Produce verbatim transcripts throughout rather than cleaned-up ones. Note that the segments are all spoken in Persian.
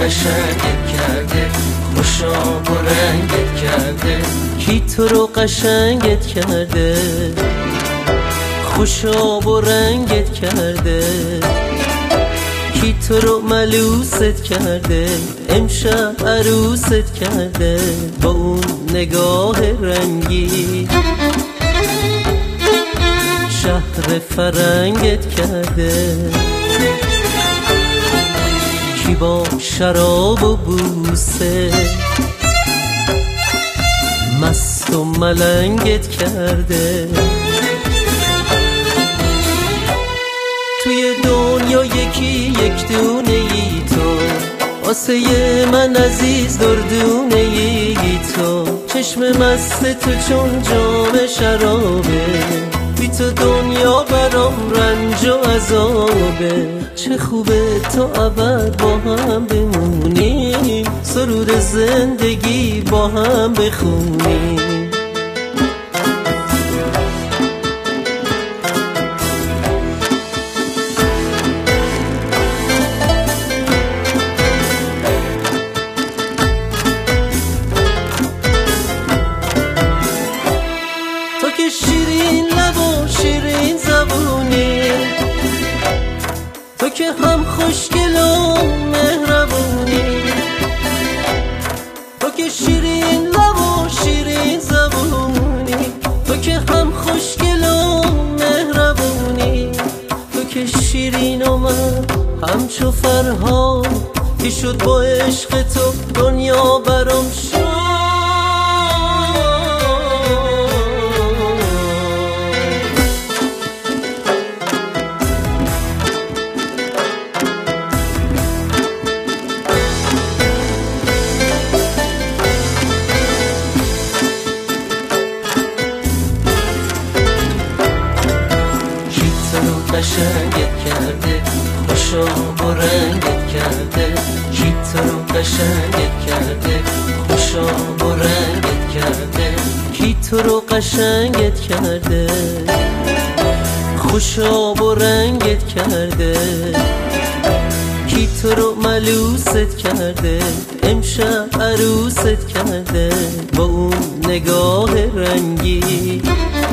قشنگت کرده، خوشا و رنگت کرده. کی تو رو قشنگت کرده، خوشا و رنگت کرده. کی تو رو ملوست کرده، امشب عروست کرده با اون نگاه رنگی. شهر فرنگت کرده، کی با شراب و بوسه مست و ملنگت کرده. توی دنیا یکی یک دونه ای تو، واسه من عزیز دردونه ای تو. چشم مست تو چون جام شرابه، بی تو دنیا برام رنج و عذابه. چه خوبه تو ابد با هم بمونیم، سرود زندگی با هم بخونیم. تو که شیرین لب و شیرین زبونی، تو که هم خوشگل و مهربونی. تو که شیرین لب و شیرین زبونی، تو که هم خوشگل و مهربونی. تو که شیرین و من همچو فرهاد، که شد با عشق تو دنیا برام شد. قشنگت کرده، خوشا و رنگت کرده. کی تو رو قشنگت کرده، خوشا و رنگت کرده. کی تو رو قشنگت کرده، خوشا و رنگت کرده. کی تو رو ملوست کرده، امشب عروست کرده با اون نگاه رنگی.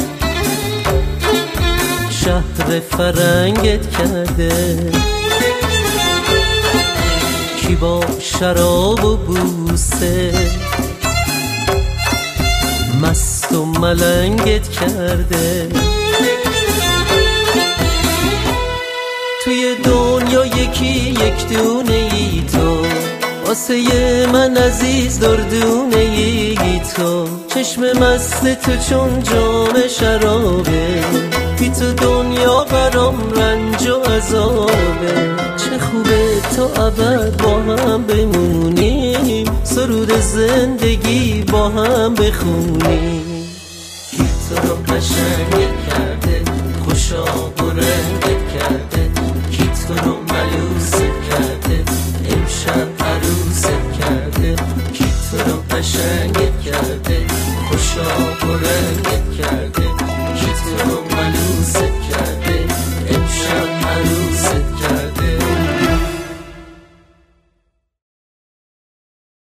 شهر فرنگت کرده، کی با شراب و بوسه مست و ملنگت کرده. توی دنیا یکی یک دونه ای تو، واسه من عزیز دردونه ای تو. چشم مست تو چون جام شرابه، بی تو دنیا برام رنج و عذابه. چه خوبه تو ابد با هم بمونیم، سرود زندگی با هم بخونیم. کی تو رو قشنگت کرده، خوشا و رنگت کرده. کی تو رو